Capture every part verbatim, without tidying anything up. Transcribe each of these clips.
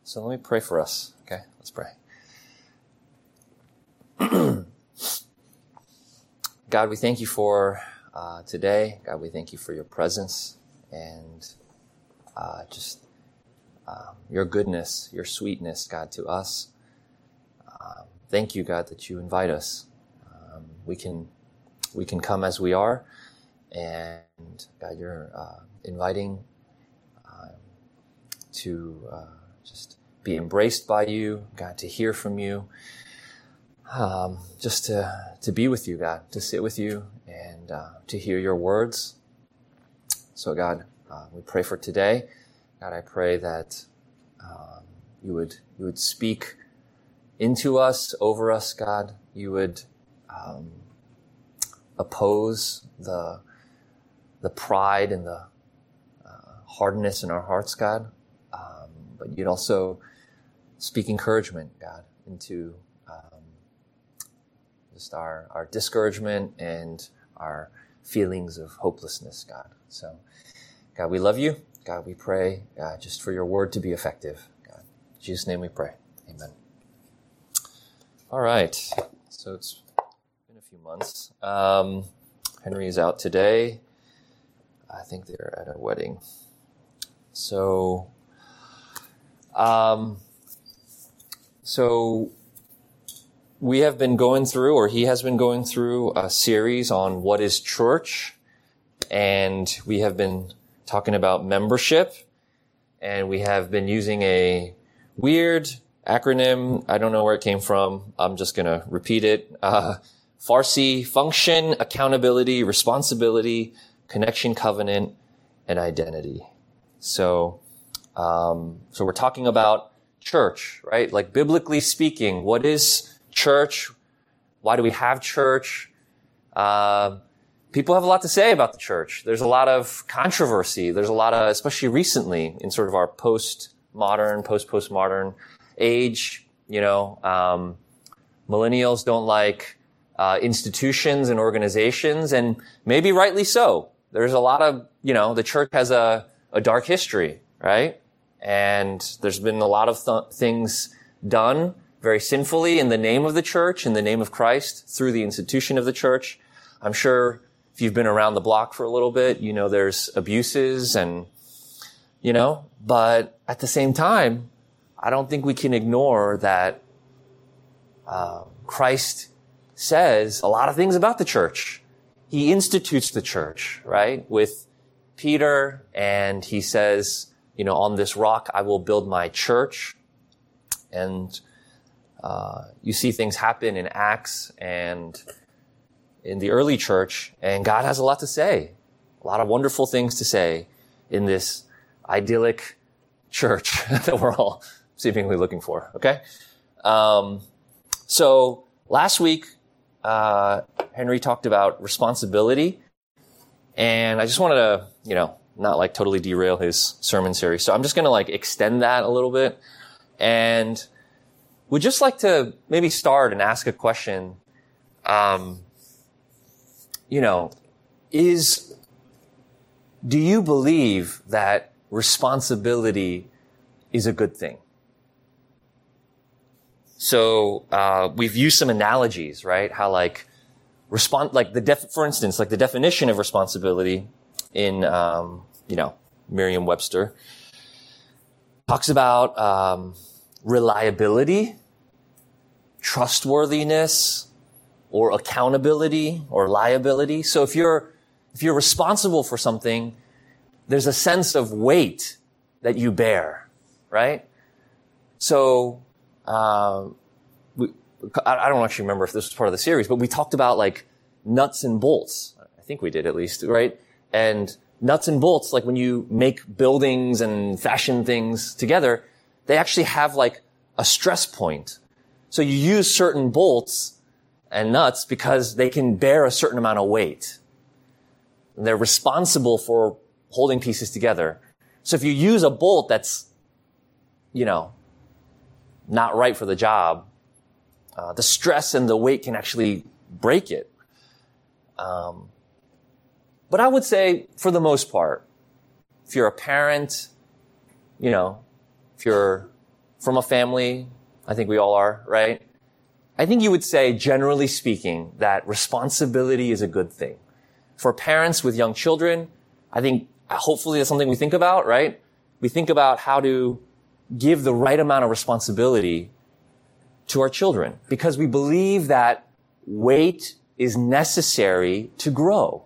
So let me pray for us. Okay, let's pray. God, we thank you for uh, today. God, we thank you for your presence and uh, just um, your goodness, your sweetness, God, to us. Um, thank you, God, that you invite us. Um, we can we can come as we are, and God, you're uh, inviting um, to uh, just be embraced by you, God, to hear from you. Um, just to, to be with you, God, to sit with you and uh, to hear your words. So, God, uh, we pray for today. God, I pray that um, you would you would speak into us, over us, God. You would um, oppose the the pride and the uh, hardness in our hearts, God. Um, but you'd also speak encouragement, God, into just our, our discouragement and our feelings of hopelessness, God. So, God, we love you. God, we pray uh, just for your word to be effective. God, in Jesus' name we pray. Amen. All right. So it's been a few months. Um, Henry is out today. I think they're at a wedding. So, um, so... we have been going through, or he has been going through, a series on what is church, and we have been talking about membership, and we have been using a weird acronym. I don't know where it came from. I'm just going to repeat it. Uh, Farsi: function, accountability, responsibility, connection, covenant, and identity. So, um, so we're talking about church, right? Like, biblically speaking, what is church? Why do we have church? Uh, people have a lot to say about the church. There's a lot of controversy. There's a lot of, especially recently in sort of our post-modern, post-postmodern age, you know, um, millennials don't like uh, institutions and organizations, and maybe rightly so. There's a lot of, you know, the church has a, a dark history, right? And there's been a lot of th- things done very sinfully in the name of the church, in the name of Christ, through the institution of the church. I'm sure if you've been around the block for a little bit, you know there's abuses and, you know, but at the same time, I don't think we can ignore that uh, Christ says a lot of things about the church. He institutes the church, right, with Peter, and he says, you know, on this rock I will build my church. And Uh, you see things happen in Acts and in the early church, and God has a lot to say, a lot of wonderful things to say in this idyllic church that we're all seemingly looking for, okay? Um, so last week, uh, Henry talked about responsibility, and I just wanted to, you know, not like totally derail his sermon series. So I'm just going to like extend that a little bit, and would just like to maybe start and ask a question. Um, you know, is, do you believe that responsibility is a good thing? So, uh, we've used some analogies, right? How like, respond, like the def, for instance, like the definition of responsibility in, um, you know, Merriam-Webster talks about, um, reliability, trustworthiness, or accountability, or liability. So if you're, if you're responsible for something, there's a sense of weight that you bear, right? So, uh, we, I don't actually remember if this was part of the series, but we talked about like nuts and bolts. I think we did at least, right? And nuts and bolts, like when you make buildings and fashion things together, they actually have like a stress point. So you use certain bolts and nuts because they can bear a certain amount of weight. And they're responsible for holding pieces together. So if you use a bolt that's, you know, not right for the job, uh, the stress and the weight can actually break it. Um, but I would say, for the most part, if you're a parent, you know, if you're from a family, I think we all are, right? I think you would say, generally speaking, that responsibility is a good thing. For parents with young children, I think hopefully that's something we think about, right? We think about how to give the right amount of responsibility to our children because we believe that weight is necessary to grow.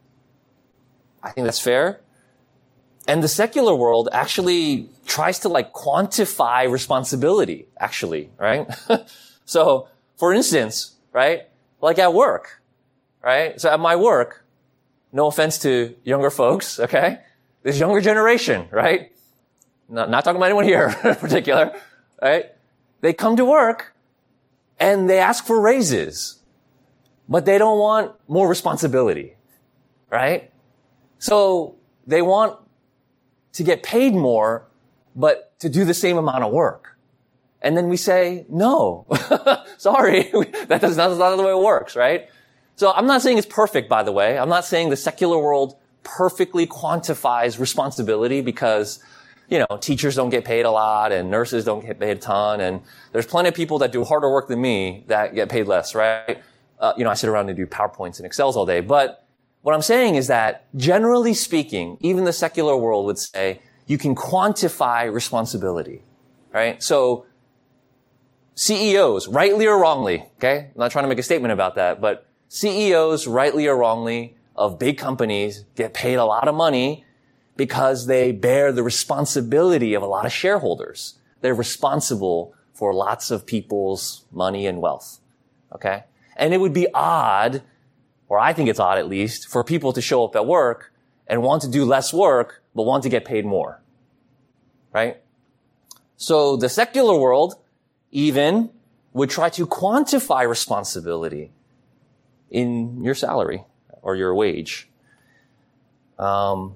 I think that's fair. And the secular world actually tries to like quantify responsibility, actually, right? So, for instance, right, like at work, right? So at my work, no offense to younger folks, okay? This younger generation, right? Not, not talking about anyone here in particular, right? They come to work and they ask for raises, but they don't want more responsibility, right? So they want to get paid more, but to do the same amount of work. And then we say, no, sorry, that does not, that's not the way it works, right? So I'm not saying it's perfect, by the way. I'm not saying the secular world perfectly quantifies responsibility because, you know, teachers don't get paid a lot and nurses don't get paid a ton. And there's plenty of people that do harder work than me that get paid less, right? Uh, you know, I sit around and do PowerPoints and Excels all day. But what I'm saying is that generally speaking, even the secular world would say you can quantify responsibility, right? So C E Os, rightly or wrongly, okay? I'm not trying to make a statement about that, but C E Os, rightly or wrongly, of big companies get paid a lot of money because they bear the responsibility of a lot of shareholders. They're responsible for lots of people's money and wealth, okay? And it would be odd, or I think it's odd at least, for people to show up at work and want to do less work, but want to get paid more, right? So the secular world even would try to quantify responsibility in your salary or your wage. Um,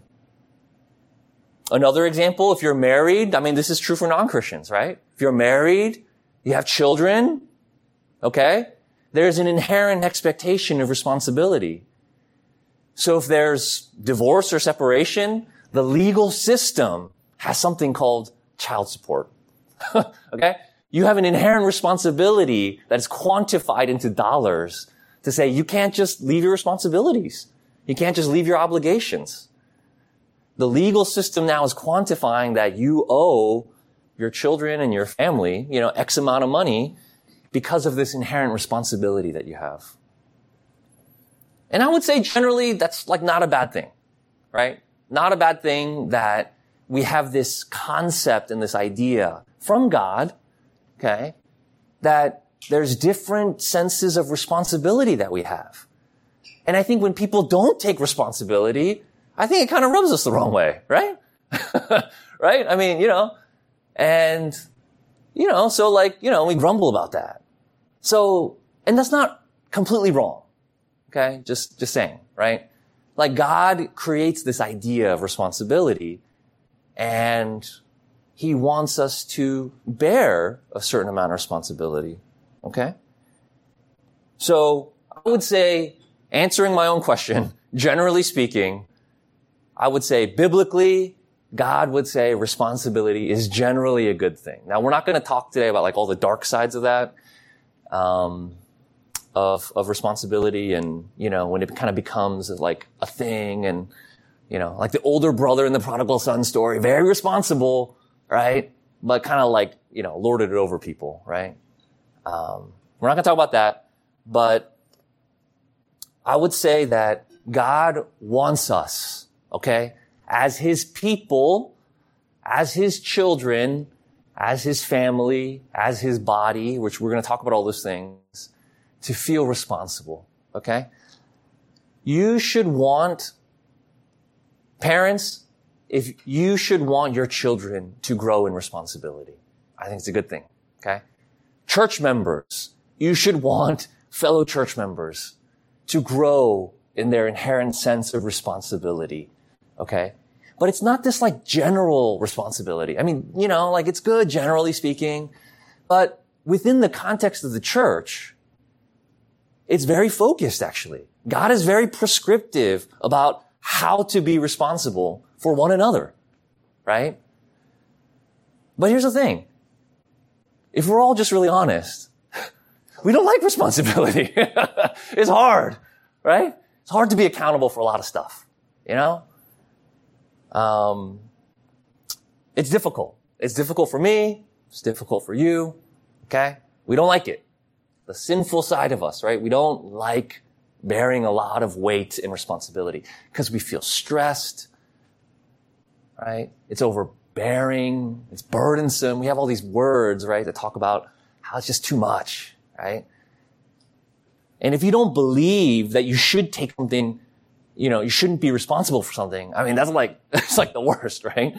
another example, if you're married, I mean, this is true for non-Christians, right? If you're married, you have children, okay? There's an inherent expectation of responsibility. So if there's divorce or separation, the legal system has something called child support, okay? You have an inherent responsibility that is quantified into dollars to say you can't just leave your responsibilities. You can't just leave your obligations. The legal system now is quantifying that you owe your children and your family, you know, X amount of money because of this inherent responsibility that you have. And I would say generally that's like not a bad thing, right? Not a bad thing that we have this concept and this idea from God, okay, that there's different senses of responsibility that we have. And I think when people don't take responsibility, I think it kind of rubs us the wrong way, right? Right? I mean, you know, and, you know, so like, you know, we grumble about that. So, and that's not completely wrong. Okay? Just, just saying, right? Like God creates this idea of responsibility and He wants us to bear a certain amount of responsibility. Okay? So, I would say, answering my own question, generally speaking, I would say biblically, God would say responsibility is generally a good thing. Now, we're not going to talk today about like all the dark sides of that, um, of, of responsibility and, you know, when it kind of becomes like a thing and, you know, like the older brother in the prodigal son story, very responsible, right? But kind of like, you know, lorded it over people, right? Um, we're not going to talk about that, but I would say that God wants us, okay, as His people, as His children, as His family, as His body, which we're going to talk about all those things, to feel responsible, okay? You should want, parents, if you should want your children to grow in responsibility. I think it's a good thing, okay? Church members, you should want fellow church members to grow in their inherent sense of responsibility, okay? But it's not this like general responsibility. I mean, you know, like it's good generally speaking, but within the context of the church, it's very focused actually. God is very prescriptive about how to be responsible for one another, right? But here's the thing. if we're all just really honest, we don't like responsibility. It's hard, right? It's hard to be accountable for a lot of stuff, you know? Um, it's difficult. It's difficult for me. It's difficult for you, okay? We don't like it. The sinful side of us, right? We don't like bearing a lot of weight and responsibility because we feel stressed, right? It's overbearing. It's burdensome. We have all these words, right, that talk about how it's just too much, right? And if you don't believe that you should take something, you know, you shouldn't be responsible for something, I mean, that's like, it's like the worst, right?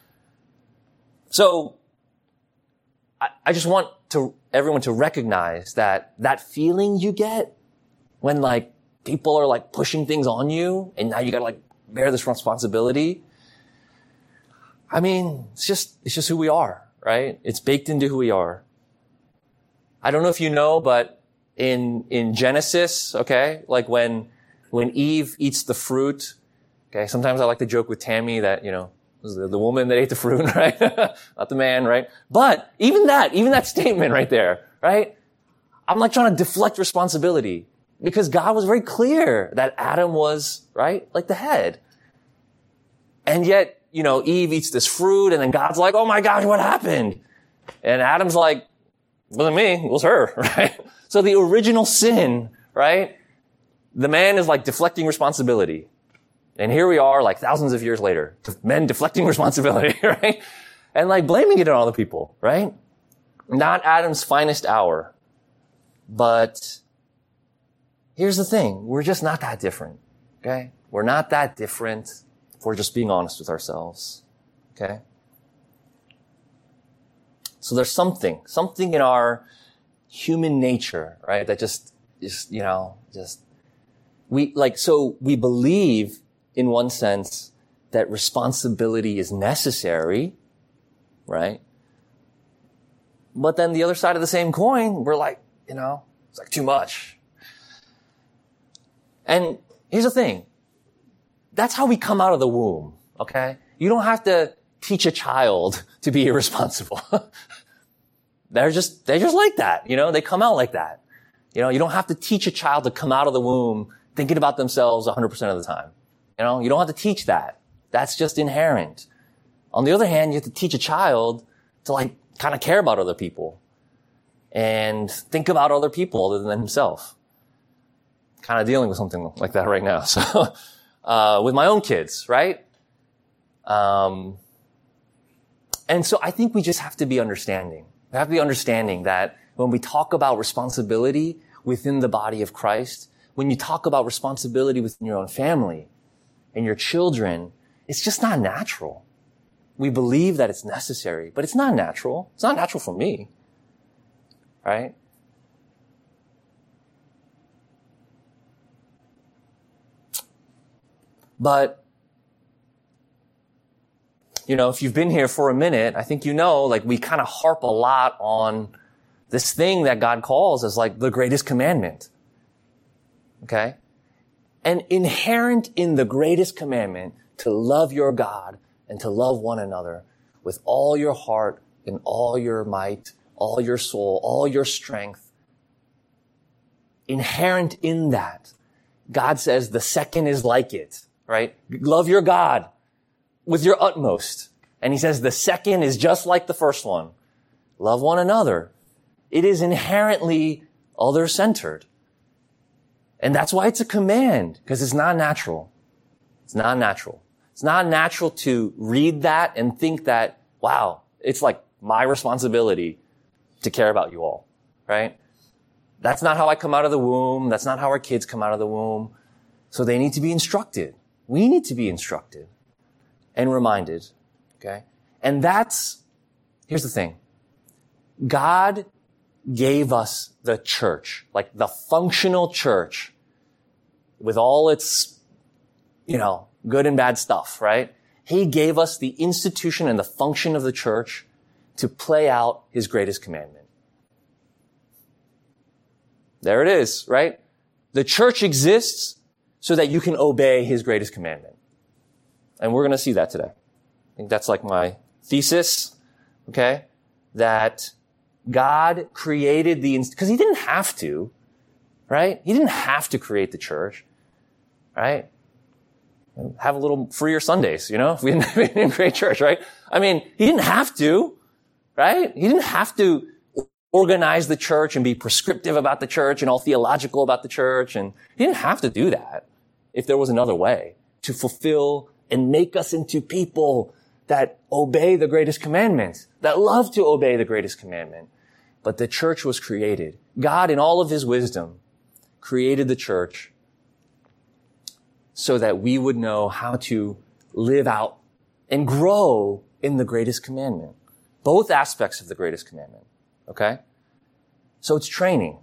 So, I, I just want to, everyone to recognize that that feeling you get when like people are like pushing things on you and now you gotta like bear this responsibility. I mean, it's just, it's just who we are, right? It's baked into who we are. I don't know if you know, but in, in Genesis, okay, like when, when Eve eats the fruit, okay, sometimes I like to joke with Tammy that, you know, it was the, the woman that ate the fruit, right? Not the man, right? But even that, even that statement right there, right? I'm like trying to deflect responsibility because God was very clear that Adam was, right, like the head. And yet, you know, Eve eats this fruit and then God's like, oh my gosh, what happened? And Adam's like, it wasn't me, it was her, right? So the original sin, right? The man is like deflecting responsibility. And here we are like thousands of years later, men deflecting responsibility, right? And like blaming it on other people, right? Not Adam's finest hour. But here's the thing. We're just not that different, okay? We're not that different if we're just being honest with ourselves, okay? So there's something, something in our human nature, right? That just, just, you know, just, we, like, so we believe in one sense that responsibility is necessary, right? But then the other side of the same coin, we're like, you know, it's like too much. And here's the thing. That's how we come out of the womb, okay? You don't have to teach a child to be irresponsible. They're just, they're just like that, you know? They come out like that. You know, you don't have to teach a child to come out of the womb thinking about themselves one hundred percent of the time. You know, you don't have to teach that. That's just inherent. On the other hand, you have to teach a child to like kind of care about other people and think about other people other than himself. Kind of dealing with something like that right now. So, uh, with my own kids, right? Um, and so I think we just have to be understanding. We have to be understanding that when we talk about responsibility within the body of Christ, when you talk about responsibility within your own family and your children, it's just not natural. We believe that it's necessary, but it's not natural. It's not natural for me, right? But, you know, if you've been here for a minute, I think you know, like, we kind of harp a lot on this thing that God calls as like the greatest commandment. Okay? And inherent in the greatest commandment to love your God and to love one another with all your heart and all your might, all your soul, all your strength. Inherent in that, God says the second is like it, right? Love your God with your utmost. And he says the second is just like the first one. Love one another. It is inherently other-centered. And that's why it's a command, because it's not natural. It's not natural. It's not natural to read that and think that, wow, it's like my responsibility to care about you all, right? That's not how I come out of the womb. That's not how our kids come out of the womb. So they need to be instructed. We need to be instructed and reminded, okay? And that's, here's the thing. God gave us the church, like the functional church with all its, you know, good and bad stuff, right? He gave us the institution and the function of the church to play out his greatest commandment. There it is, right? The church exists so that you can obey his greatest commandment. And we're going to see that today. I think that's like my thesis, okay? That God created the, because he didn't have to, right? He didn't have to create the church, right? Have a little freer Sundays, you know, if we didn't, we didn't create church, right? I mean, he didn't have to, right? He didn't have to organize the church and be prescriptive about the church and all theological about the church. And he didn't have to do that if there was another way to fulfill and make us into people that obey the greatest commandments, that love to obey the greatest commandment. But the church was created. God, in all of his wisdom, created the church so that we would know how to live out and grow in the greatest commandment. Both aspects of the greatest commandment. Okay? So it's training.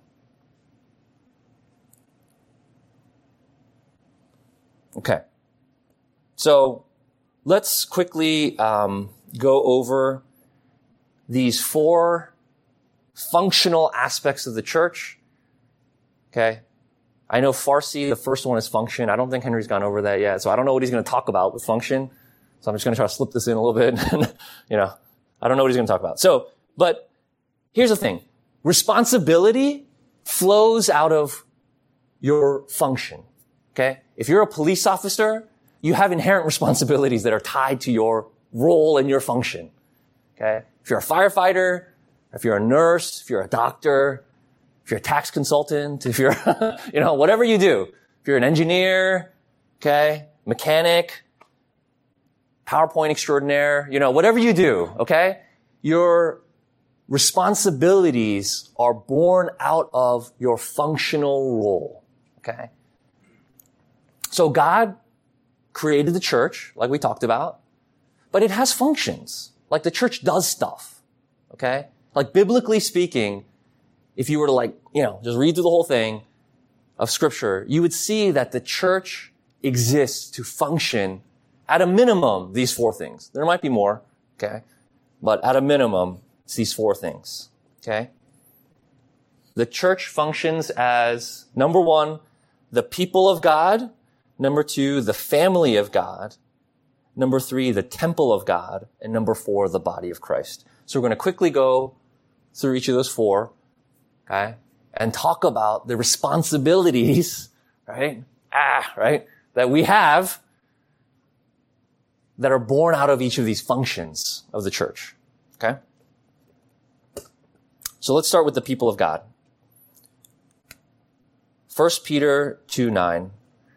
Okay. So let's quickly um, go over these four functional aspects of the church. Okay? I know Farsi, the first one is function. I don't think Henry's gone over that yet, so I don't know what he's going to talk about with function. So I'm just going to try to slip this in a little bit. You know, I don't know what he's going to talk about. So, but here's the thing. Responsibility flows out of your function. Okay? If you're a police officer, you have inherent responsibilities that are tied to your role and your function. Okay? If you're a firefighter, if you're a nurse, if you're a doctor, if you're a tax consultant, if you're, you know, whatever you do, if you're an engineer, okay, mechanic, PowerPoint extraordinaire, you know, whatever you do, okay, your responsibilities are born out of your functional role, okay? So God created the church, like we talked about, but it has functions. Like the church does stuff, okay? Like biblically speaking, if you were to like, you know, just read through the whole thing of scripture, you would see that the church exists to function at a minimum these four things. There might be more, okay? But at a minimum, it's these four things, okay? The church functions as, number one, the people of God. Number two, the family of God. Number three, the temple of God. And number four, the body of Christ. So we're going to quickly go through each of those four. Okay? And talk about the responsibilities, right? Ah, right? That we have that are born out of each of these functions of the church. Okay? So let's start with the people of God. First Peter two nine.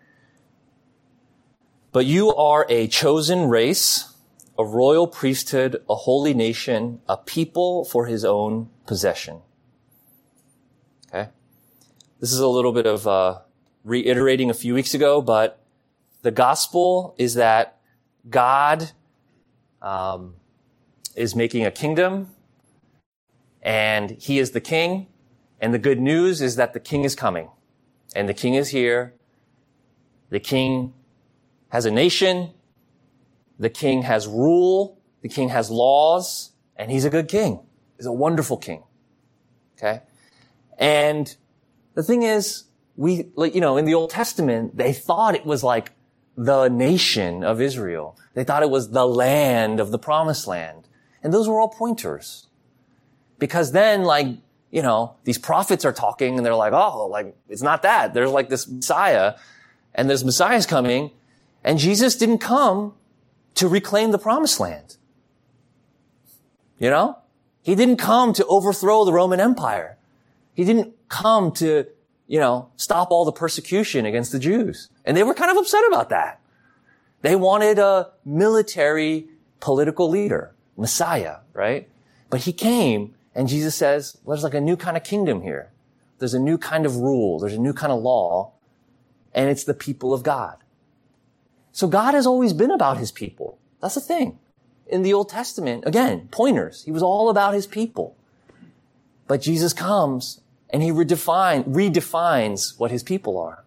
But you are a chosen race, a royal priesthood, a holy nation, a people for his own possession. Okay? This is a little bit of uh, reiterating a few weeks ago, but the gospel is that God um, is making a kingdom, and he is the king, and the good news is that the king is coming, and the king is here. The king has a nation, the king has rule, the king has laws, and he's a good king. He's a wonderful king. Okay? And the thing is, we, like, you know, in the Old Testament, they thought it was like the nation of Israel. They thought it was the land of the promised land. And those were all pointers. Because then, like, you know, these prophets are talking and they're like, oh, like, it's not that. There's like this Messiah, and this Messiah's coming, and Jesus didn't come to reclaim the promised land. You know? He didn't come to overthrow the Roman Empire. He didn't come to, you know, stop all the persecution against the Jews. And they were kind of upset about that. They wanted a military political leader, Messiah, right? But he came, and Jesus says, there's like a new kind of kingdom here. There's a new kind of rule. There's a new kind of law. And it's the people of God. So God has always been about his people. That's the thing. In the Old Testament, again, pointers. He was all about his people. But Jesus comes and he redefine, redefines what his people are.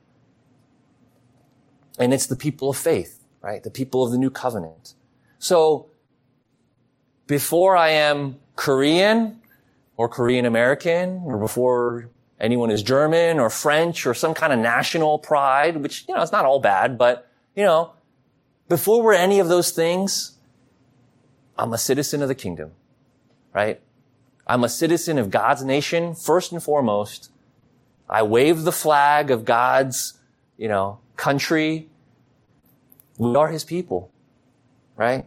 And it's the people of faith, right? The people of the new covenant. So before I am Korean or Korean American, or before anyone is German or French or some kind of national pride, which, you know, it's not all bad, but, you know, before we're any of those things, I'm a citizen of the kingdom, right? I'm a citizen of God's nation, first and foremost. I wave the flag of God's, you know, country. We are his people, right?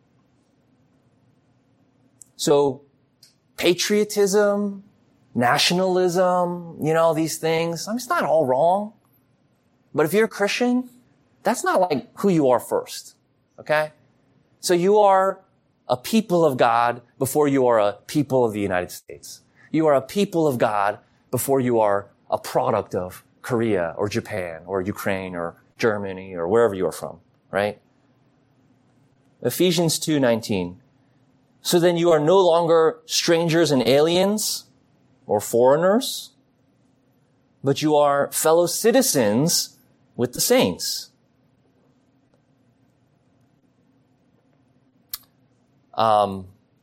So patriotism, nationalism, you know, these things, I mean, it's not all wrong. But if you're a Christian, that's not like who you are first, okay? So you are a people of God before you are a people of the United States. You are a people of God before you are a product of Korea or Japan or Ukraine or Germany or wherever you are from, right? Ephesians two nineteen. So then you are no longer strangers and aliens or foreigners, but you are fellow citizens with the saints. Um,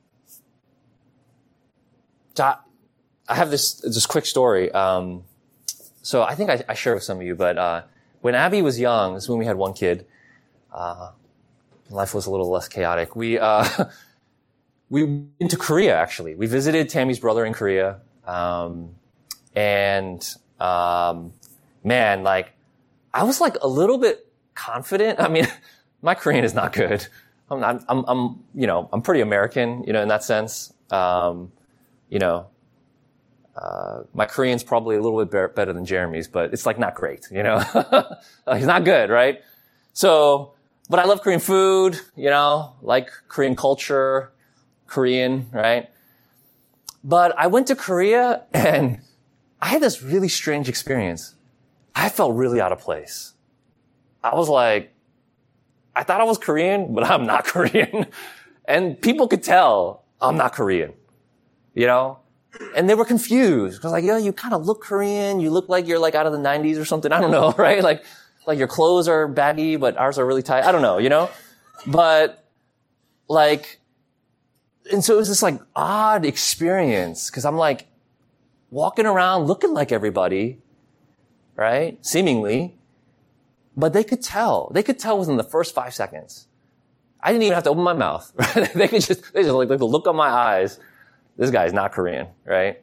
I have this this quick story. Um, so I think I, I shared with some of you, but uh, when Abby was young, this is when we had one kid. Uh, life was a little less chaotic. We uh, we went to Korea. Actually, we visited Tammy's brother in Korea, um, and um, man, like I was like a little bit confident. I mean, my Korean is not good. I'm, I'm, I'm, I'm, you know, I'm pretty American, you know, in that sense. Um, you know, uh, my Korean's probably a little bit be- better than Jeremy's, but it's like not great, you know. He's not good, right? So, but I love Korean food, you know, like Korean culture, Korean, right? But I went to Korea and I had this really strange experience. I felt really out of place. I was like, I thought I was Korean, but I'm not Korean. And people could tell I'm not Korean, you know? And they were confused. Because like, yo, you kind of look Korean. You look like you're like out of the nineties or something. I don't know, right? Like, like your clothes are baggy, but ours are really tight. I don't know, you know? But like, and so it was this like odd experience. Because I'm like walking around looking like everybody, right? Seemingly. But they could tell. They could tell within the first five seconds. I didn't even have to open my mouth. Right? They could just, they just like, like the look on my eyes. This guy's not Korean, right?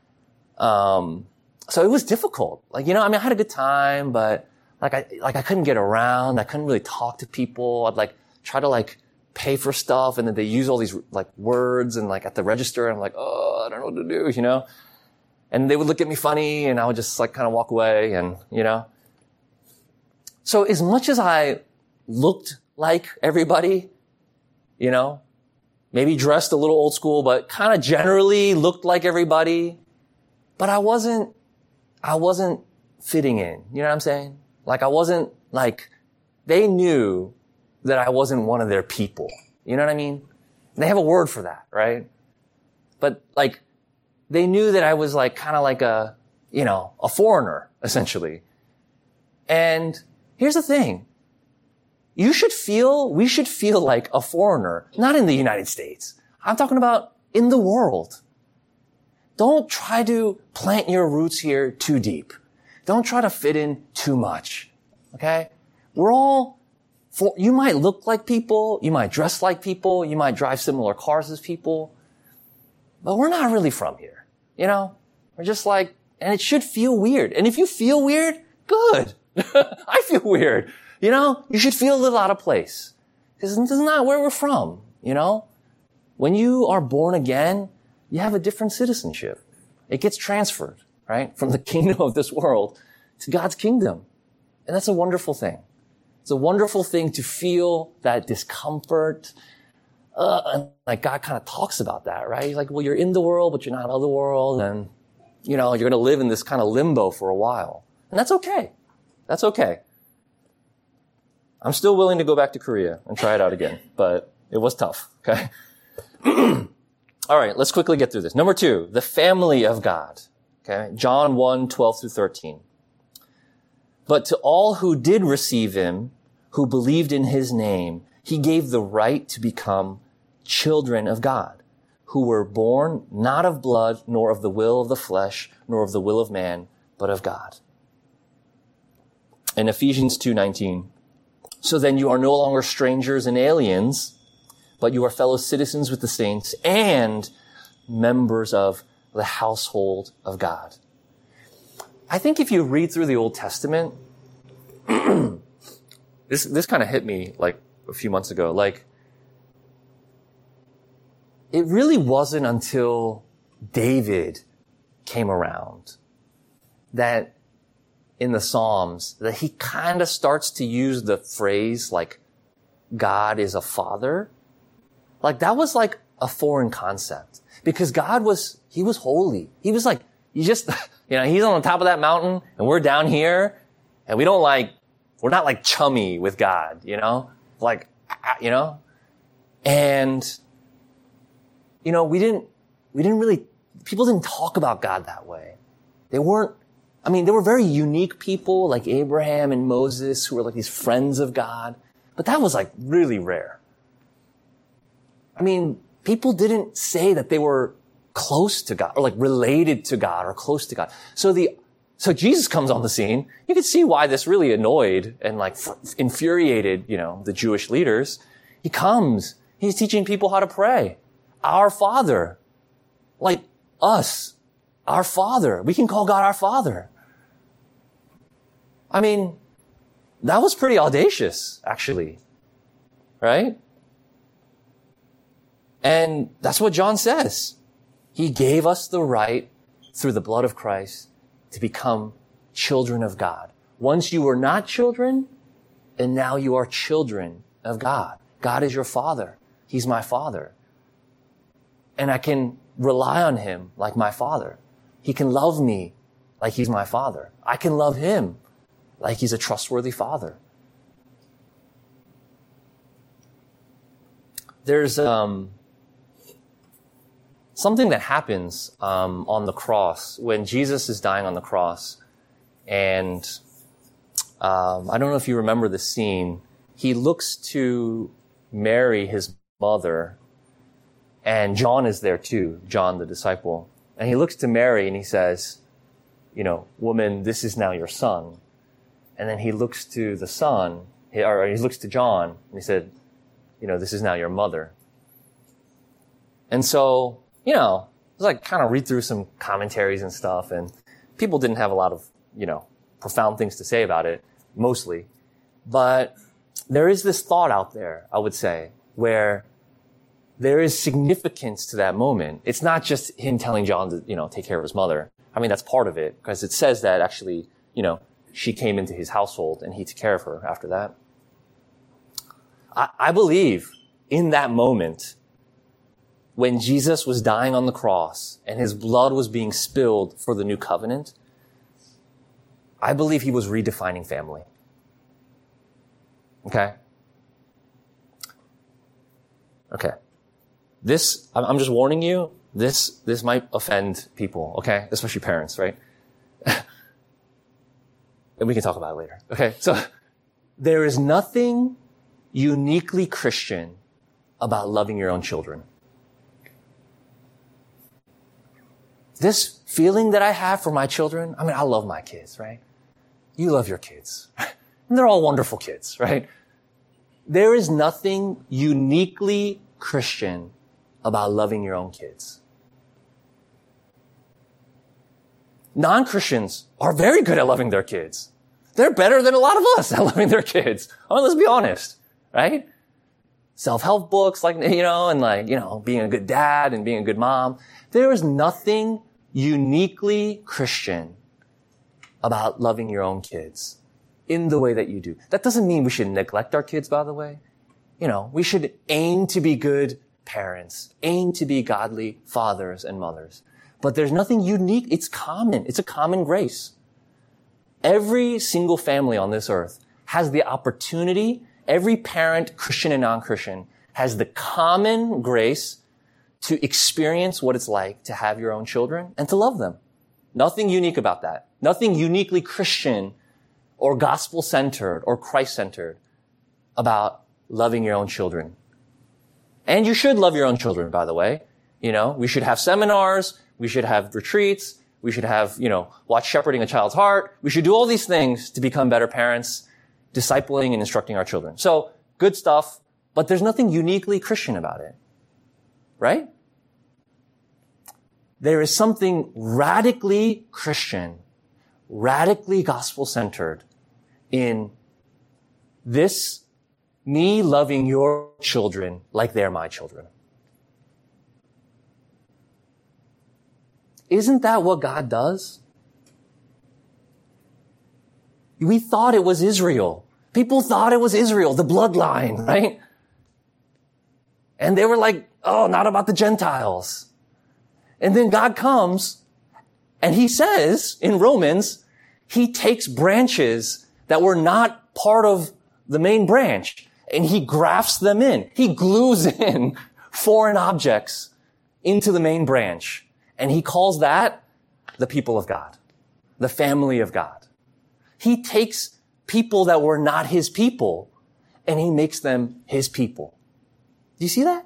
Um, so it was difficult. Like, you know, I mean, I had a good time, but like I, like I couldn't get around. I couldn't really talk to people. I'd like try to like pay for stuff, and then they use all these like words and like at the register, and I'm like, oh, I don't know what to do, you know? And they would look at me funny, and I would just like kind of walk away, and you know. So as much as I looked like everybody, you know, maybe dressed a little old school, but kind of generally looked like everybody, but I wasn't, I wasn't fitting in. You know what I'm saying? Like I wasn't like, they knew that I wasn't one of their people. You know what I mean? They have a word for that, right? But like, they knew that I was like kind of like a, you know, a foreigner, essentially. And here's the thing. You should feel, we should feel like a foreigner, not in the United States. I'm talking about in the world. Don't try to plant your roots here too deep. Don't try to fit in too much. Okay? We're all, for, you might look like people, you might dress like people, you might drive similar cars as people, but we're not really from here. You know? We're just like, and it should feel weird. And if you feel weird, good. I feel weird. You know, you should feel a little out of place. Because this is not where we're from, you know? When you are born again, you have a different citizenship. It gets transferred, right? From the kingdom of this world to God's kingdom. And that's a wonderful thing. It's a wonderful thing to feel that discomfort. Uh, and like God kind of talks about that, right? He's like, well, you're in the world, but you're not of the world. And, you know, you're going to live in this kind of limbo for a while. And that's okay. That's okay. I'm still willing to go back to Korea and try it out again, but it was tough, okay? All right, let's quickly get through this. Number two, the family of God, okay? John one, twelve through thirteen. But to all who did receive him, who believed in his name, he gave the right to become children of God, who were born not of blood, nor of the will of the flesh, nor of the will of man, but of God. In Ephesians two nineteen, so then you are no longer strangers and aliens, but you are fellow citizens with the saints and members of the household of God. I think if you read through the Old Testament, this, this kind of hit me like a few months ago. Like, it really wasn't until David came around that in the Psalms that he kind of starts to use the phrase like, God is a father. Like, that was like a foreign concept because God was, he was holy. He was like, you just, you know, he's on the top of that mountain and we're down here and we don't like, we're not like chummy with God, you know, like, you know, and, you know, we didn't, we didn't really, people didn't talk about God that way. They weren't, I mean, there were very unique people like Abraham and Moses who were like these friends of God, but that was like really rare. I mean, people didn't say that they were close to God or like related to God or close to God. So the, so Jesus comes on the scene. You can see why this really annoyed and like f- infuriated, you know, the Jewish leaders. He comes, he's teaching people how to pray. Our Father, like us, our Father. We can call God our Father. I mean, that was pretty audacious, actually. Right? And that's what John says. He gave us the right through the blood of Christ to become children of God. Once you were not children, and now you are children of God. God is your Father. He's my Father. And I can rely on him like my Father. He can love me like he's my Father. I can love him like he's a trustworthy Father. There's um, something that happens um, on the cross when Jesus is dying on the cross. And um, I don't know if you remember the scene. He looks to Mary, his mother, and John is there too, John the disciple. And he looks to Mary and he says, you know, woman, this is now your son. And then he looks to the son, or he looks to John and he said, you know, this is now your mother. And so, you know, I was like kind of read through some commentaries and stuff, and people didn't have a lot of, you know, profound things to say about it, mostly. But there is this thought out there, I would say, where there is significance to that moment. It's not just him telling John to, you know, take care of his mother. I mean, that's part of it, because it says that actually, you know, she came into his household and he took care of her after that. I, I believe in that moment when Jesus was dying on the cross and his blood was being spilled for the new covenant, I believe he was redefining family. Okay? Okay. This, I'm just warning you, this, this might offend people, okay? Especially parents, right? And we can talk about it later. Okay? So, there is nothing uniquely Christian about loving your own children. This feeling that I have for my children, I mean, I love my kids, right? You love your kids. And they're all wonderful kids, right? There is nothing uniquely Christian about loving your own kids. Non-Christians are very good at loving their kids. They're better than a lot of us at loving their kids. I mean, let's be honest, right? Self-help books, like, you know, and like, you know, being a good dad and being a good mom. There is nothing uniquely Christian about loving your own kids in the way that you do. That doesn't mean we should neglect our kids, by the way. You know, we should aim to be good parents, aim to be godly fathers and mothers. But there's nothing unique. It's common. It's a common grace. Every single family on this earth has the opportunity, every parent, Christian and non-Christian, has the common grace to experience what it's like to have your own children and to love them. Nothing unique about that. Nothing uniquely Christian or gospel-centered or Christ-centered about loving your own children. And you should love your own children, by the way. You know, we should have seminars. We should have retreats. We should have, you know, watch Shepherding a Child's Heart. We should do all these things to become better parents, discipling and instructing our children. So, good stuff, but there's nothing uniquely Christian about it. Right? there is something radically Christian, radically gospel-centered in this, me loving your children like they're my children. Isn't that what God does? We thought it was Israel. People thought it was Israel, the bloodline, right? And they were like, oh, not about the Gentiles. And then God comes and he says in Romans, he takes branches that were not part of the main branch and he grafts them in. He glues in foreign objects into the main branch. And he calls that the people of God, the family of God. He takes people that were not his people and he makes them his people. Do you see that?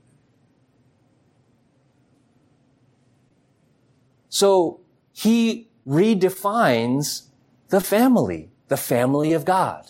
So he redefines the family, the family of God.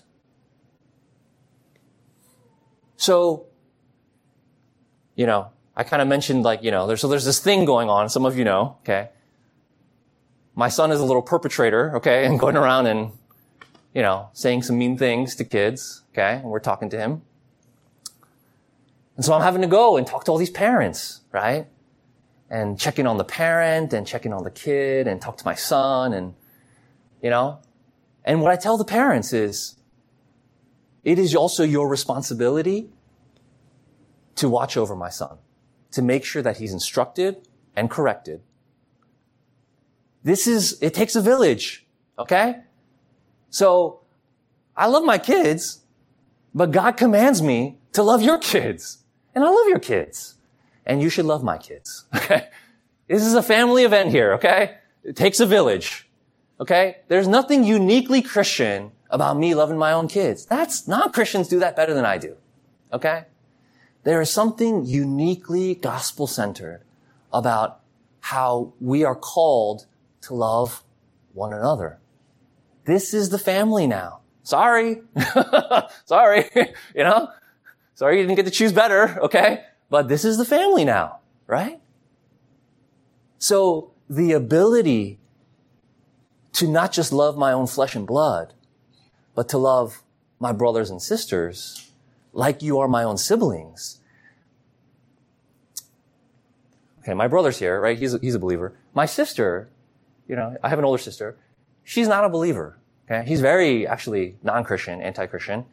So, you know, I kind of mentioned like, you know, there's, so there's this thing going on. Some of you know, okay. My son is a little perpetrator, okay, and going around and, you know, saying some mean things to kids, okay, and we're talking to him. And so I'm having to go and talk to all these parents, right? And checking on the parent and checking on the kid and talk to my son and, you know, and what I tell the parents is, it is also your responsibility to watch over my son, to make sure that he's instructed and corrected. This is, it takes a village, okay? So, I love my kids, but God commands me to love your kids. And I love your kids. And you should love my kids, okay? This is a family event here, okay? It takes a village, okay? There's nothing uniquely Christian about me loving my own kids. That's, non-Christians do that better than I do, okay? There is something uniquely gospel-centered about how we are called to love one another. This is the family now. Sorry. Sorry. You know? Sorry you didn't get to choose better, okay? But this is the family now, right? So the ability to not just love my own flesh and blood, but to love my brothers and sisters like you are my own siblings. Okay, my brother's here, right? He's a, he's a believer. My sister, you know, I have an older sister. She's not a believer, okay? He's very, actually, non-Christian, anti-Christian.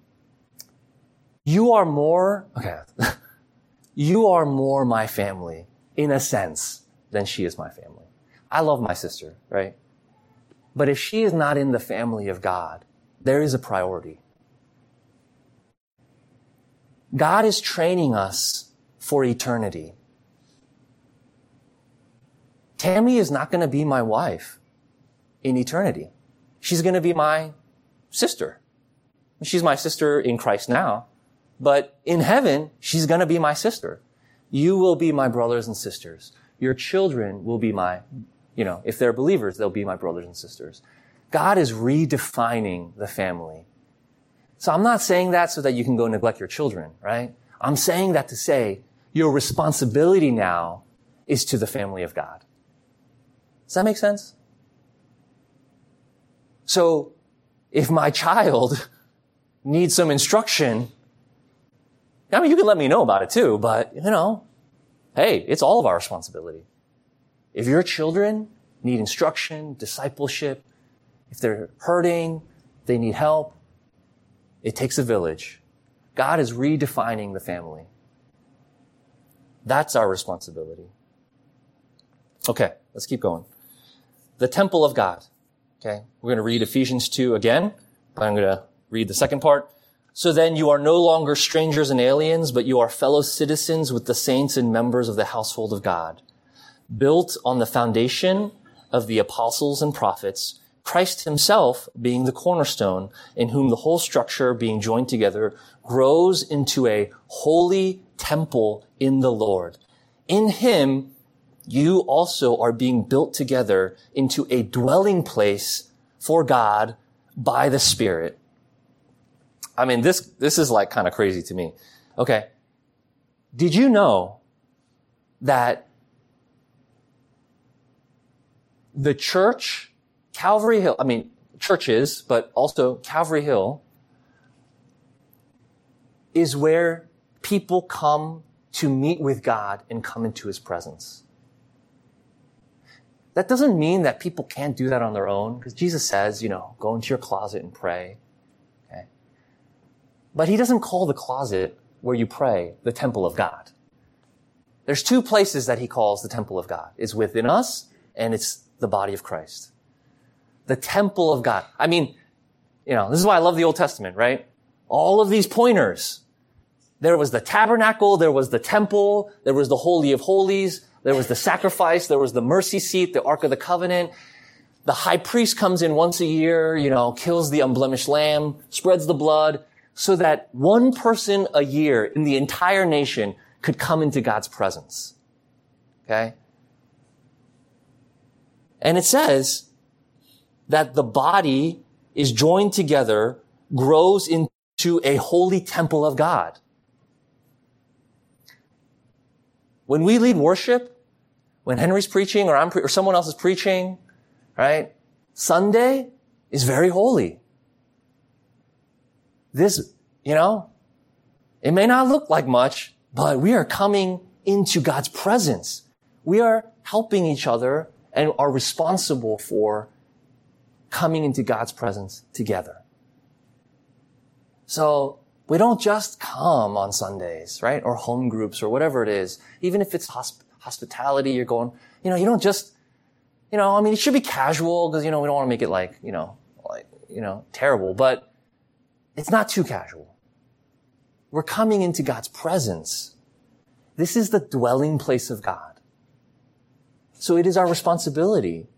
You are more, okay, you are more my family, in a sense, than she is my family. I love my sister, right? But if she is not in the family of God, there is a priority. God is training us for eternity. Tammy is not going to be my wife in eternity. She's going to be my sister. She's my sister in Christ now, but in heaven, she's going to be my sister. You will be my brothers and sisters. Your children will be my, you know, if they're believers, they'll be my brothers and sisters. God is redefining the family. So I'm not saying that so that you can go neglect your children, right? I'm saying that to say your responsibility now is to the family of God. Does that make sense? So if my child needs some instruction, I mean, you can let me know about it too, but, you know, hey, it's all of our responsibility. If your children need instruction, discipleship, if they're hurting, they need help, it takes a village. God is redefining the family. That's our responsibility. Okay, let's keep going. The temple of God. Okay, we're going to read Ephesians two again. I'm going to read the second part. So then you are no longer strangers and aliens, but you are fellow citizens with the saints and members of the household of God, built on the foundation of the apostles and prophets, Christ himself being the cornerstone, in whom the whole structure being joined together grows into a holy temple in the Lord. In him, you also are being built together into a dwelling place for God by the Spirit. I mean, this, this is like kind of crazy to me. Okay. Did you know that the church, Calvary Hill, I mean, churches, but also Calvary Hill, is where people come to meet with God and come into his presence. That doesn't mean that people can't do that on their own, because Jesus says, you know, go into your closet and pray. Okay? But he doesn't call the closet where you pray the temple of God. There's two places that he calls the temple of God. It's within us, and it's the body of Christ. The temple of God. I mean, you know, this is why I love the Old Testament, right? All of these pointers. There was the tabernacle, there was the temple, there was the Holy of Holies, there was the sacrifice, there was the mercy seat, the Ark of the Covenant. The high priest comes in once a year, you know, kills the unblemished lamb, spreads the blood, so that one person a year in the entire nation could come into God's presence. Okay? And it says that the body is joined together, grows into a holy temple of God. When we lead worship, when Henry's preaching or I'm pre- or someone else is preaching, right? Sunday is very holy. This, you know, it may not look like much, but we are coming into God's presence. We are helping each other and are responsible for coming into God's presence together. So we don't just come on Sundays, right? Or home groups or whatever it is. Even if it's hosp- hospitality, you're going, you know, you don't just, you know, I mean, it should be casual because, you know, we don't want to make it like, you know, like, you know, terrible, but it's not too casual. We're coming into God's presence. This is the dwelling place of God. So it is our responsibility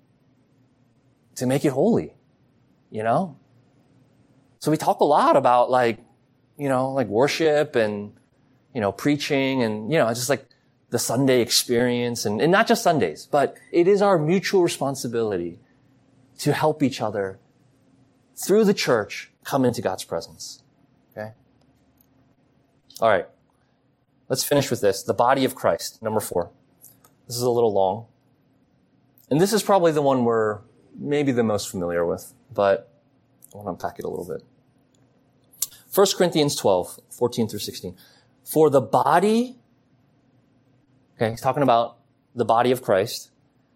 to make it holy, you know? So we talk a lot about like, you know, like worship and, you know, preaching and, you know, just like the Sunday experience and, and not just Sundays, but it is our mutual responsibility to help each other through the church come into God's presence. Okay? All right. Let's finish with this. The body of Christ, number four. This is a little long. And this is probably the one we're maybe the most familiar with, but I want to unpack it a little bit. First Corinthians twelve, fourteen through sixteen. For the body, okay, he's talking about the body of Christ,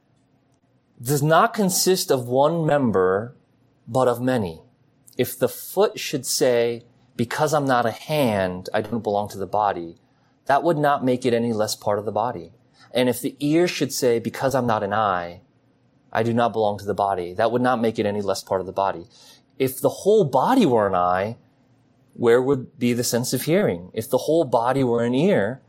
does not consist of one member, but of many. If the foot should say, because I'm not a hand, I don't belong to the body, that would not make it any less part of the body. And if the ear should say, because I'm not an eye, I do not belong to the body, that would not make it any less part of the body. If the whole body were an eye, where would be the sense of hearing? If the whole body were an ear,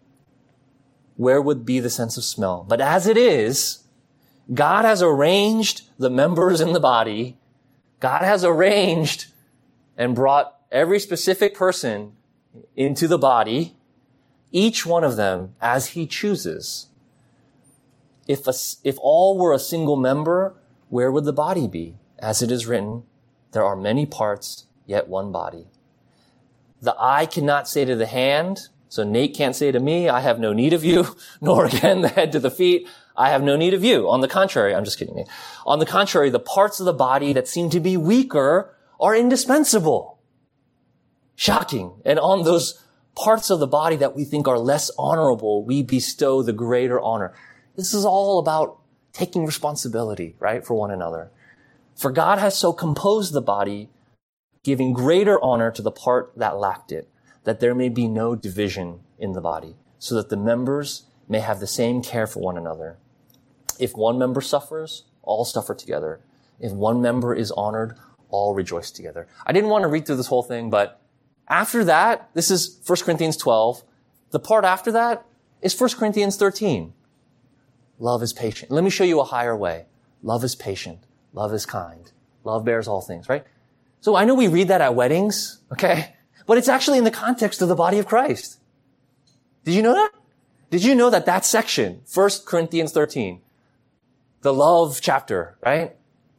where would be the sense of smell? But as it is, God has arranged the members in the body. God has arranged and brought every specific person into the body, each one of them as he chooses. If a, if all were a single member, where would the body be? As it is written, there are many parts, yet one body. The eye cannot say to the hand, so Nate can't say to me, I have no need of you, nor again the head to the feet, I have no need of you. On the contrary, I'm just kidding, Nate. On the contrary, the parts of the body that seem to be weaker are indispensable. Shocking. And on those parts of the body that we think are less honorable, we bestow the greater honor. This is all about taking responsibility, right, for one another. For God has so composed the body, giving greater honor to the part that lacked it, that there may be no division in the body, so that the members may have the same care for one another. If one member suffers, all suffer together. If one member is honored, all rejoice together. I didn't want to read through this whole thing, but after that, this is First Corinthians twelve. The part after that is First Corinthians thirteen. Love is patient. Let me show you a higher way. Love is patient. Love is kind. Love bears all things, right? So I know we read that at weddings, okay? But it's actually in the context of the body of Christ. Did you know that? Did you know that that section, First Corinthians thirteen, the love chapter, right?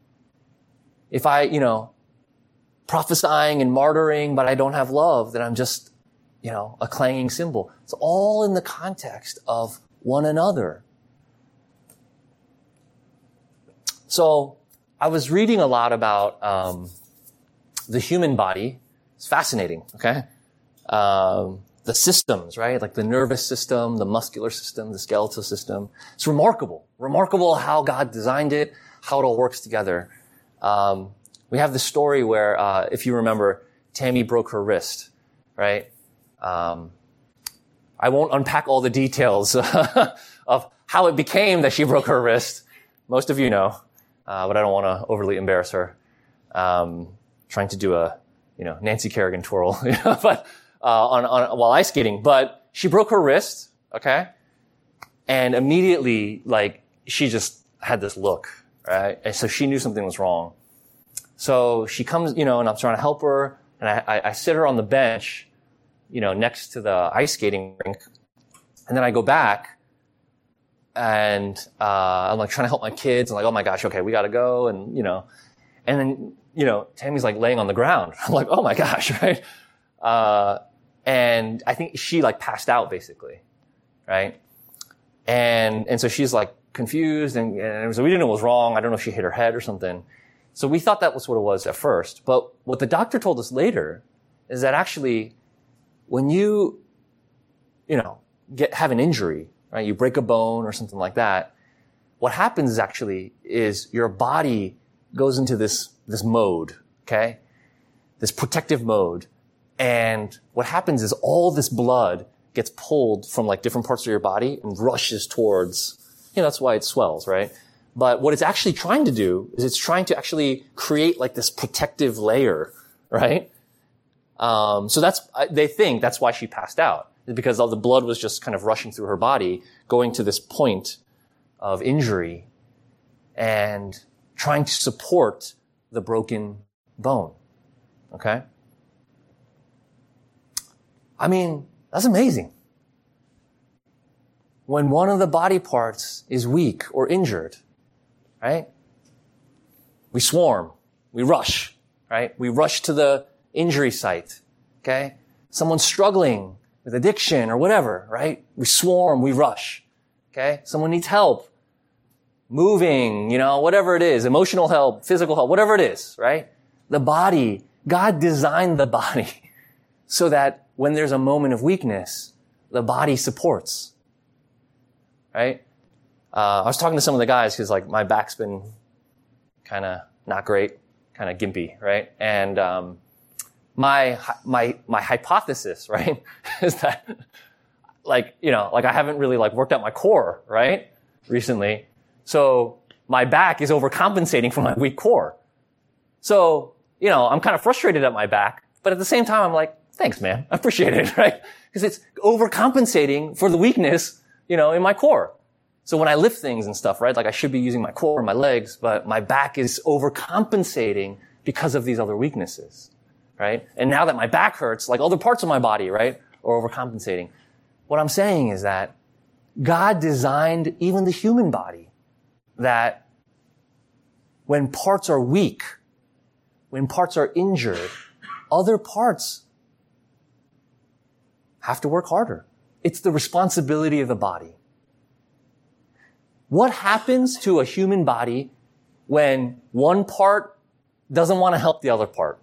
If I, you know, prophesying and martyring, but I don't have love, then I'm just, you know, a clanging cymbal. It's all in the context of one another. So I was reading a lot about um, the human body. It's fascinating, okay? Um, the systems, right? Like the nervous system, the muscular system, the skeletal system. It's remarkable. Remarkable how God designed it, how it all works together. Um, we have the story where, uh, if you remember, Tammy broke her wrist, right? Um, I won't unpack all the details of how it became that she broke her wrist. Most of you know, uh, but I don't want to overly embarrass her. Um, trying to do a, you know, Nancy Kerrigan twirl, you know, but uh, on, on while ice skating. But she broke her wrist, okay, and immediately, like, she just had this look, right? And so she knew something was wrong. So she comes, you know, and I'm trying to help her, and I, I, I sit her on the bench, you know, next to the ice skating rink, and then I go back, and uh I'm like trying to help my kids, and like, oh my gosh, okay, we gotta go, and you know, and then, you know, Tammy's like laying on the ground. I'm like, oh my gosh, right? Uh, and I think she like passed out basically, right? And, and so she's like confused, and, and so we didn't know what was wrong. I don't know if she hit her head or something. So we thought that was what it was at first. But what the doctor told us later is that actually when you, you know, get, have an injury, right? You break a bone or something like that. What happens actually is your body goes into this, this mode, okay? This protective mode. And what happens is all this blood gets pulled from like different parts of your body and rushes towards, you know, that's why it swells, right? But what it's actually trying to do is it's trying to actually create like this protective layer, right? Um, so that's, they think that's why she passed out, because all the blood was just kind of rushing through her body, going to this point of injury and trying to support the broken bone. Okay? I mean, that's amazing. When one of the body parts is weak or injured, right? We swarm. We rush, right? We rush to the injury site, okay? Someone's struggling with addiction or whatever, right? We swarm, we rush, okay? Someone needs help. Moving, you know, whatever it is, emotional help, physical help, whatever it is, right? The body, God designed the body so that when there's a moment of weakness, the body supports, right? Uh, I was talking to some of the guys because, like, my back's been kind of not great, kind of gimpy, right? And um, my my my hypothesis, right, is that, like, you know, like I haven't really like worked out my core, right, recently. So my back is overcompensating for my weak core. So, you know, I'm kind of frustrated at my back, but at the same time, I'm like, thanks, man. I appreciate it, right? Because it's overcompensating for the weakness, you know, in my core. So when I lift things and stuff, right, like I should be using my core and my legs, but my back is overcompensating because of these other weaknesses, right? And now that my back hurts, like other parts of my body, right, are overcompensating. What I'm saying is that God designed even the human body that when parts are weak, when parts are injured, other parts have to work harder. It's the responsibility of the body. What happens to a human body when one part doesn't want to help the other part?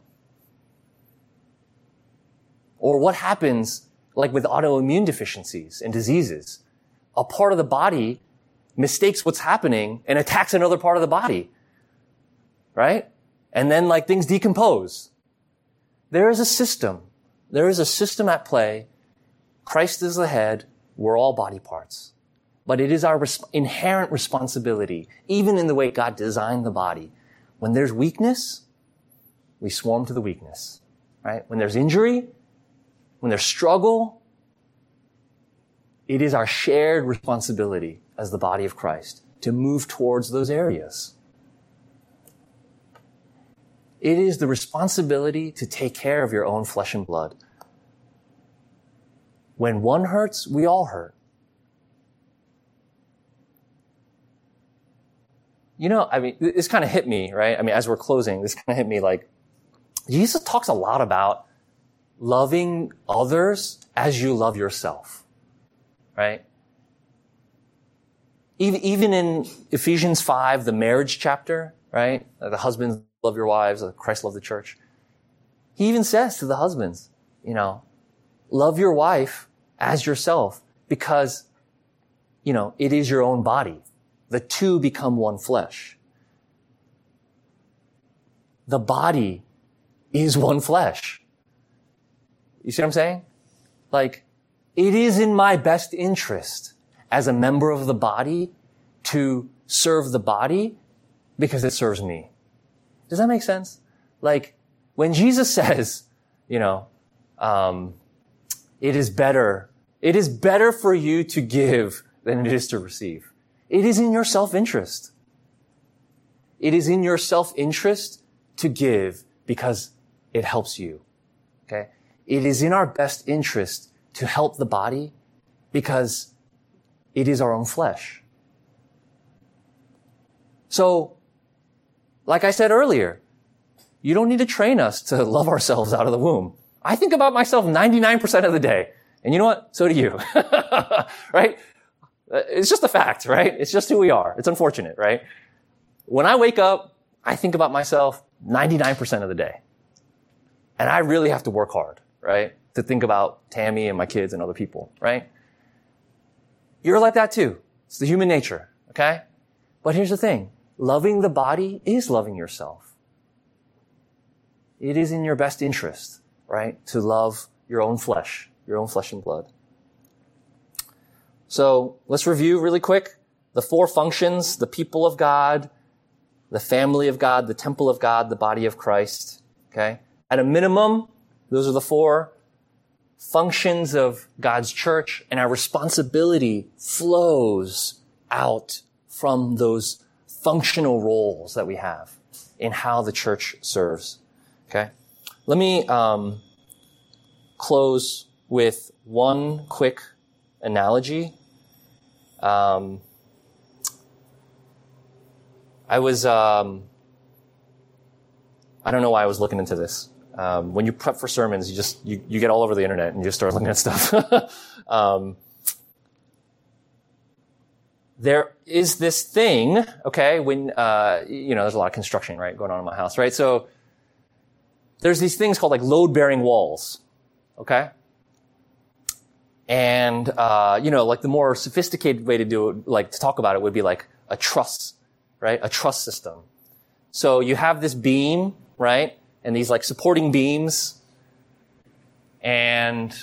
Or what happens, like with autoimmune deficiencies and diseases? A part of the body mistakes what's happening and attacks another part of the body, right? And then like things decompose. There is a system. There is a system at play. Christ is the head. We're all body parts. But it is our res- inherent responsibility, even in the way God designed the body. When there's weakness, we swarm to the weakness, right? When there's injury, when there's struggle, it is our shared responsibility as the body of Christ to move towards those areas. It is the responsibility to take care of your own flesh and blood. When one hurts, we all hurt. You know, I mean, this kind of hit me, right? I mean, as we're closing, this kind of hit me like, Jesus talks a lot about loving others as you love yourself, right? Even, even in Ephesians five, the marriage chapter, right? The husbands love your wives, Christ loved the church. He even says to the husbands, you know, love your wife as yourself because, you know, it is your own body. The two become one flesh. The body is one flesh. You see what I'm saying? Like, it is in my best interest as a member of the body to serve the body because it serves me. Does that make sense? Like, when Jesus says, you know, um, it is better, it is better for you to give than it is to receive. It is in your self-interest. It is in your self-interest to give because it helps you. Okay? It is in our best interest to help the body because it is our own flesh. So, like I said earlier, you don't need to train us to love ourselves out of the womb. I think about myself ninety-nine percent of the day. And you know what? So do you. Right? It's just a fact, right? It's just who we are. It's unfortunate, right? When I wake up, I think about myself ninety-nine percent of the day. And I really have to work hard, right? To think about Tammy and my kids and other people, right? You're like that too. It's the human nature, okay? But here's the thing. Loving the body is loving yourself. It is in your best interest, right? To love your own flesh, your own flesh and blood. So let's review really quick the four functions: the people of God, the family of God, the temple of God, the body of Christ. Okay? At a minimum, those are the four functions of God's church, and our responsibility flows out from those functional roles that we have in how the church serves. Okay? Let me um, close with one quick analogy. Um, I was, um, I don't know why I was looking into this. Um, when you prep for sermons, you just, you, you get all over the internet and you just start looking at stuff. um, there is this thing, okay, when, uh, you know, there's a lot of construction, right, going on in my house, right? So there's these things called like load-bearing walls, okay? And, uh, you know, like the more sophisticated way to do it, like to talk about it would be like a truss, right? A truss system. So you have this beam, right? And these like supporting beams. And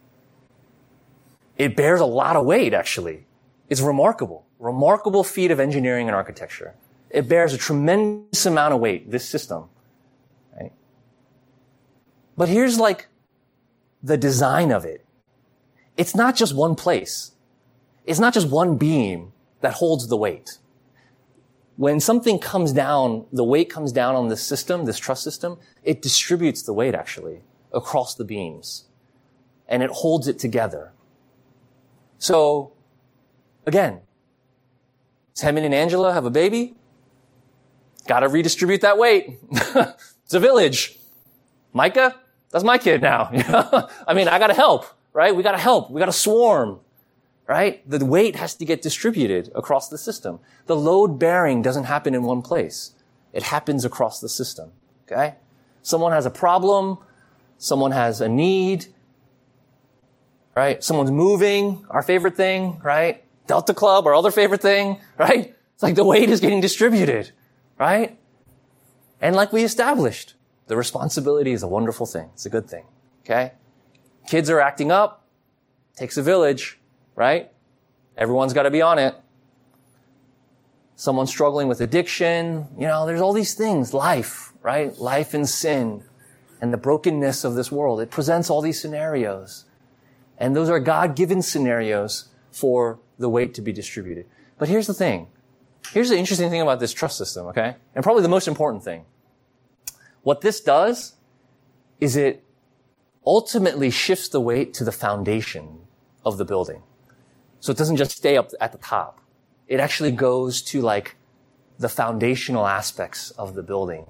it bears a lot of weight, actually. It's remarkable. Remarkable feat of engineering and architecture. It bears a tremendous amount of weight, this system, right? But here's like the design of it. It's not just one place. It's not just one beam that holds the weight. When something comes down, the weight comes down on this system, this truss system, it distributes the weight actually across the beams. And it holds it together. So, again, Tammy and Angela have a baby. Gotta redistribute that weight. It's a village. Micah, that's my kid now. I mean, I gotta help. Right? We gotta help. We gotta swarm. Right? The weight has to get distributed across the system. The load bearing doesn't happen in one place. It happens across the system. Okay? Someone has a problem. Someone has a need. Right? Someone's moving. Our favorite thing. Right? Delta Club, our other favorite thing. Right? It's like the weight is getting distributed. Right? And like we established, the responsibility is a wonderful thing. It's a good thing. Okay? Kids are acting up. Takes a village, right? Everyone's got to be on it. Someone struggling with addiction. You know, there's all these things. Life, right? Life and sin and the brokenness of this world. It presents all these scenarios. And those are God-given scenarios for the weight to be distributed. But here's the thing. Here's the interesting thing about this trust system, okay? And probably the most important thing. What this does is it ultimately shifts the weight to the foundation of the building. So it doesn't just stay up at the top. It actually goes to like the foundational aspects of the building.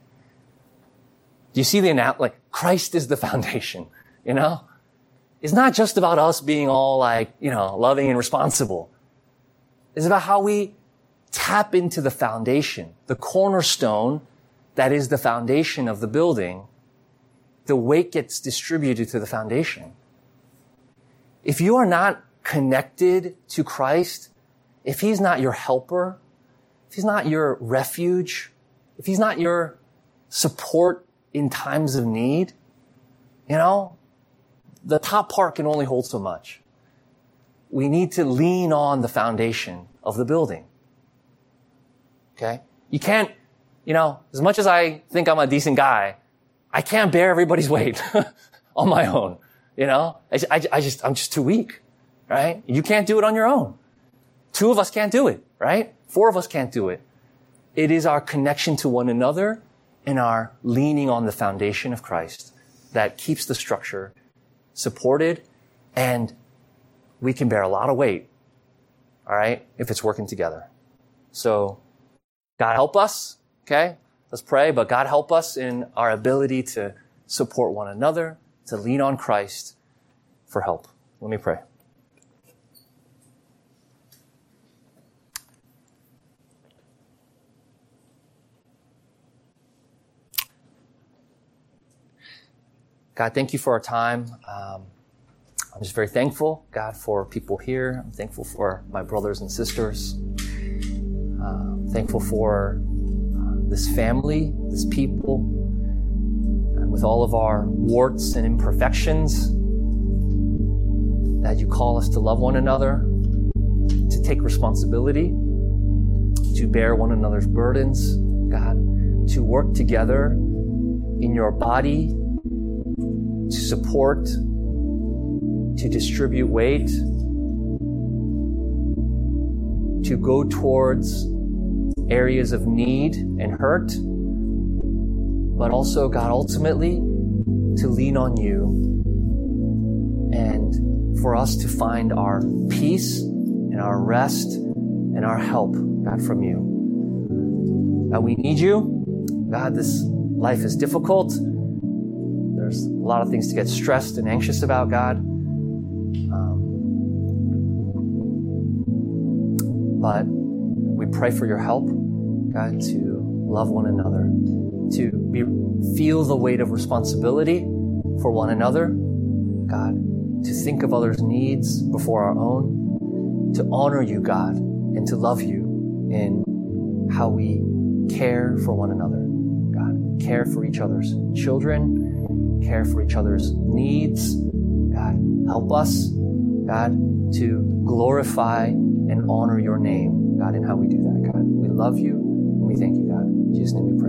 Do you see the analogy? Like Christ is the foundation, you know? It's not just about us being all like, you know, loving and responsible. It's about how we tap into the foundation, the cornerstone that is the foundation of the building. The weight gets distributed to the foundation. If you are not connected to Christ, if he's not your helper, if he's not your refuge, if he's not your support in times of need, you know, the top part can only hold so much. We need to lean on the foundation of the building. Okay? You can't, you know, as much as I think I'm a decent guy, I can't bear everybody's weight on my own. You know, I, I, I just, I'm just too weak, right? You can't do it on your own. Two of us can't do it, right? Four of us can't do it. It is our connection to one another and our leaning on the foundation of Christ that keeps the structure supported, and we can bear a lot of weight, all right, if it's working together. So God help us, okay? Let's pray, but God help us in our ability to support one another, to lean on Christ for help. Let me pray. God, thank you for our time. Um, I'm just very thankful, God, for people here. I'm thankful for my brothers and sisters. Uh, I'm thankful for uh, this family, this people, and with all of our warts and imperfections, that you call us to love one another, to take responsibility, to bear one another's burdens, God, to work together in your body, to support, to distribute weight, to go towards areas of need and hurt, but also, God, ultimately, to lean on you and for us to find our peace and our rest and our help, God, from you. God, we need you. God, this life is difficult. There's a lot of things to get stressed and anxious about, God. Um, but we pray for your help, God, to love one another, to be, feel the weight of responsibility for one another, God, to think of others' needs before our own, to honor you, God, and to love you in how we care for one another, God, care for each other's children, care for each other's needs. God, help us, God, to glorify and honor your name, God, in how we do that, God. We love you and we thank you, God. In Jesus' name we pray.